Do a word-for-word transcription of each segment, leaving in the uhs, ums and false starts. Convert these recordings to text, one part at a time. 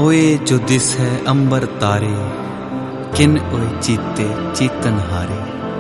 ओए जो दिस है अंबर तारे, किन ओए चीते चीतन हारे।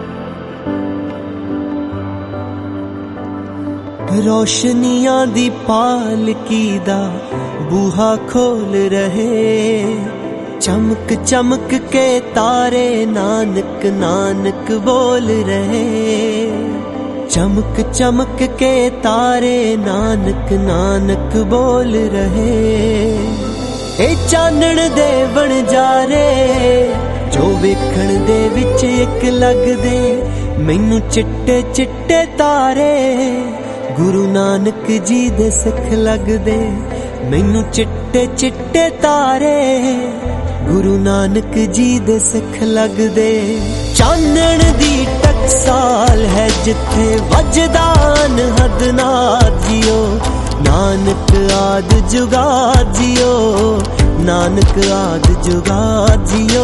रोशनियां दी पालकी दा बूहा खोल रहे, चमक चमक के तारे नानक नानक बोल रहे। चमक चमक के तारे नानक नानक बोल रहे। ए चानण दे बन जा रे जो वेखण दे विच इक लगदे, मैनू चिट्टे चिट्टे तारे गुरु नानक जी दे सिख लगदे। मैनू चिट्टे चिट्टे तारे गुरु नानक जी दे सिख लगदे। चानण दी टकसाल है जिथे वजदा अनहद नाद जियो, नानक आद जुगा जियो, नानक आद जुगा जियो।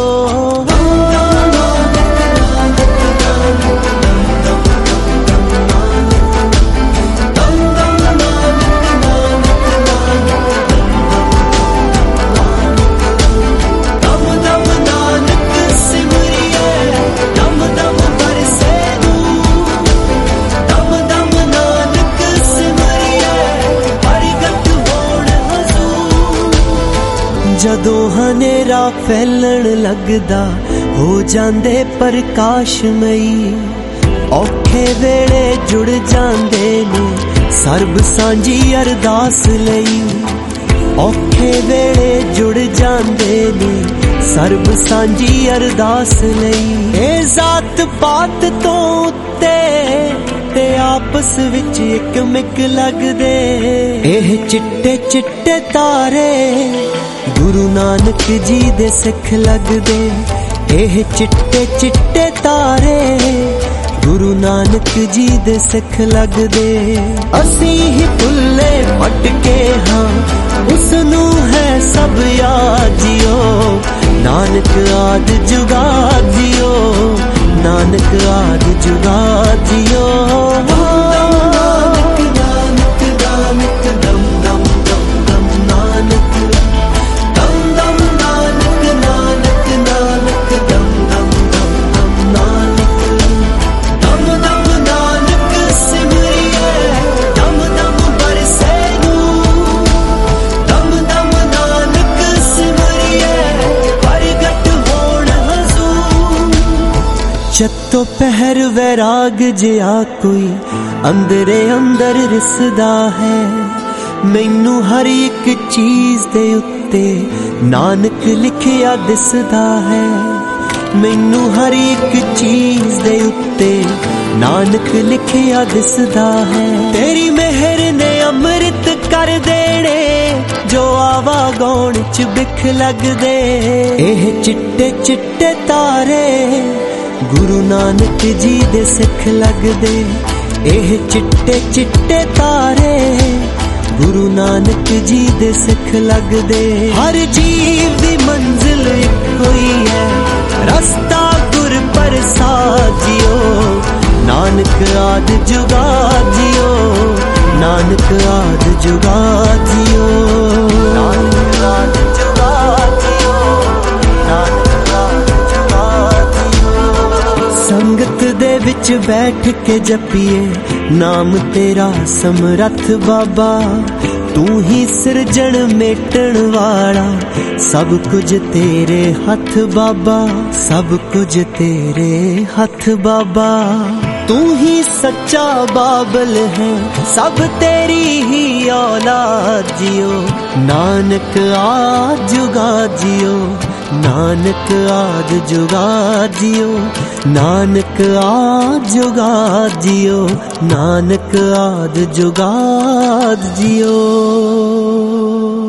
जदों हनेरा फैलण लगदा हो जांदे प्रकाशमई, औखे वेले जुड़ जांदे ने सर्ब सांझी अरदास लई। औखे वेले जुड़ जांदे ने सर्ब सांझी अरदास लई। ए जात पात तो उत्ते ते आपस विच इक मिक लगदे, एह चिट्टे चिट्टे तारे गुरु नानक जी दे सिख लगदे। एह चिट्टे चिट्टे तारे गुरु नानक जी दे सिख लगदे। असी ही भुल्ले भटके हाँ उसनू है सब याद जियो, नानक आद जुगा जियो, नानक आद जुगा जियो। चत्तो पहर वैराग जिया कोई अंदरे अंदर रिसदा है, मैनू हर एक चीज दे उत्ते नानक लिखिया दिसदा है। मैनू हर एक चीज दे उत्ते नानक लिखिया दिसदा है। तेरी मेहर ने अमृत कर देने जो आवा गौण च बिख लगदे। एह चिट्टे चिट्टे तारे गुरु नानक जी दे सिख लगदे। एह चिट्टे चिट्टे तारे गुरु नानक जी दे सिख लगदे। हर जीव दी मंजिल इक्को ही है, रस्ता गुर प्रसाद जियो, नानक आद जुगा जियो, नानक आद जुगा जियो, नानक आद जुगा जियो, नानक आद जुगा जियो। संगत दे विच बैठ के जपिए नाम तेरा समरथ बाबा, तू ही सिरजण मेटण वाला, सब कुछ तेरे हथ बाबा, सब कुछ तेरे हथ बाबा। तू ही सच्चा बाबल है, सब तेरी ही औलाद जियो, नानक आद जुगा जियो, नानक आद जुगा जियो, नानक आद जुगा जियो, नानक आद जुगा जियो।